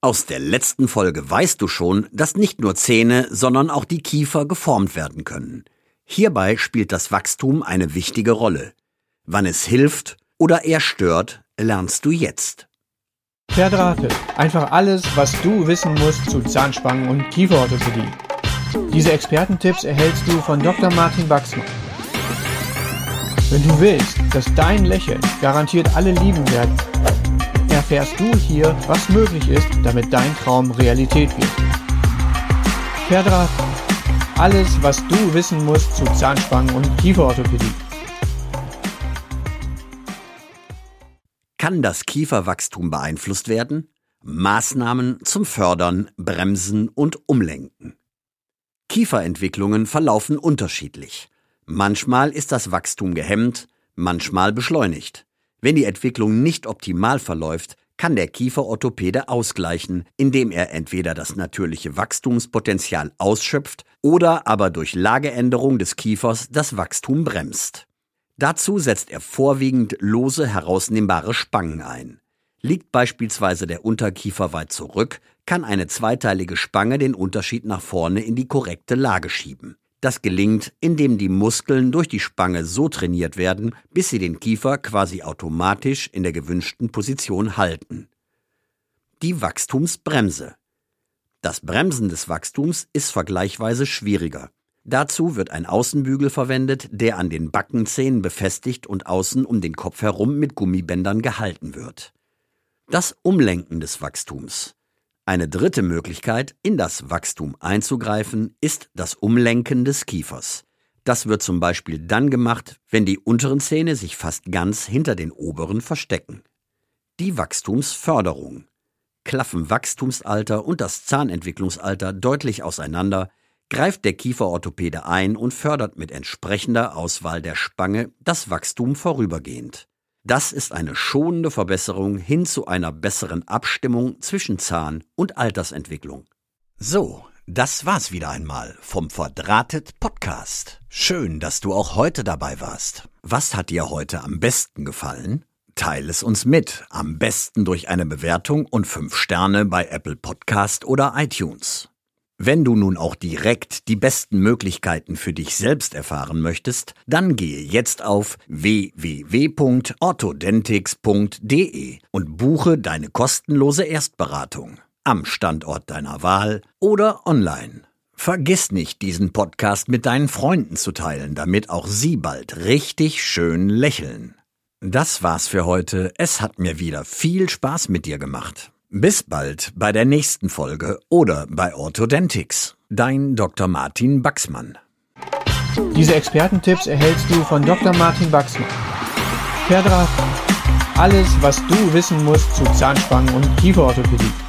Aus der letzten Folge weißt du schon, dass nicht nur Zähne, sondern auch die Kiefer geformt werden können. Hierbei spielt das Wachstum eine wichtige Rolle. Wann es hilft oder eher stört, lernst du jetzt. Verdrahtet. Einfach alles, was du wissen musst zu Zahnspangen und Kieferorthopädie. Diese Expertentipps erhältst du von Dr. Martin Baxmann. Wenn du willst, dass dein Lächeln garantiert alle lieben werden, erfährst du hier, was möglich ist, damit dein Traum Realität wird. Verdrahtet. Alles, was du wissen musst zu Zahnspangen und Kieferorthopädie. Kann das Kieferwachstum beeinflusst werden? Maßnahmen zum Fördern, Bremsen und Umlenken. Kieferentwicklungen verlaufen unterschiedlich. Manchmal ist das Wachstum gehemmt, manchmal beschleunigt. Wenn die Entwicklung nicht optimal verläuft, kann der Kieferorthopäde ausgleichen, indem er entweder das natürliche Wachstumspotenzial ausschöpft oder aber durch Lageänderung des Kiefers das Wachstum bremst. Dazu setzt er vorwiegend lose herausnehmbare Spangen ein. Liegt beispielsweise der Unterkiefer weit zurück, kann eine zweiteilige Spange den Unterschied nach vorne in die korrekte Lage schieben. Das gelingt, indem die Muskeln durch die Spange so trainiert werden, bis sie den Kiefer quasi automatisch in der gewünschten Position halten. Die Wachstumsbremse. Das Bremsen des Wachstums ist vergleichsweise schwieriger. Dazu wird ein Außenbügel verwendet, der an den Backenzähnen befestigt und außen um den Kopf herum mit Gummibändern gehalten wird. Das Umlenken des Wachstums. Eine dritte Möglichkeit, in das Wachstum einzugreifen, ist das Umlenken des Kiefers. Das wird zum Beispiel dann gemacht, wenn die unteren Zähne sich fast ganz hinter den oberen verstecken. Die Wachstumsförderung. Klaffen Wachstumsalter und das Zahnentwicklungsalter deutlich auseinander, greift der Kieferorthopäde ein und fördert mit entsprechender Auswahl der Spange das Wachstum vorübergehend. Das ist eine schonende Verbesserung hin zu einer besseren Abstimmung zwischen Zahn- und Altersentwicklung. So, das war's wieder einmal vom Verdrahtet Podcast. Schön, dass du auch heute dabei warst. Was hat dir heute am besten gefallen? Teile es uns mit, am besten durch eine Bewertung und 5 Sterne bei Apple Podcast oder iTunes. Wenn du nun auch direkt die besten Möglichkeiten für dich selbst erfahren möchtest, dann gehe jetzt auf www.orthodentix.de und buche deine kostenlose Erstberatung am Standort deiner Wahl oder online. Vergiss nicht, diesen Podcast mit deinen Freunden zu teilen, damit auch sie bald richtig schön lächeln. Das war's für heute. Es hat mir wieder viel Spaß mit dir gemacht. Bis bald bei der nächsten Folge oder bei Orthodentix. Dein Dr. Martin Baxmann. Diese Expertentipps erhältst du von Dr. Martin Baxmann. Verdrahtet. Alles, was du wissen musst zu Zahnspangen und Kieferorthopädie.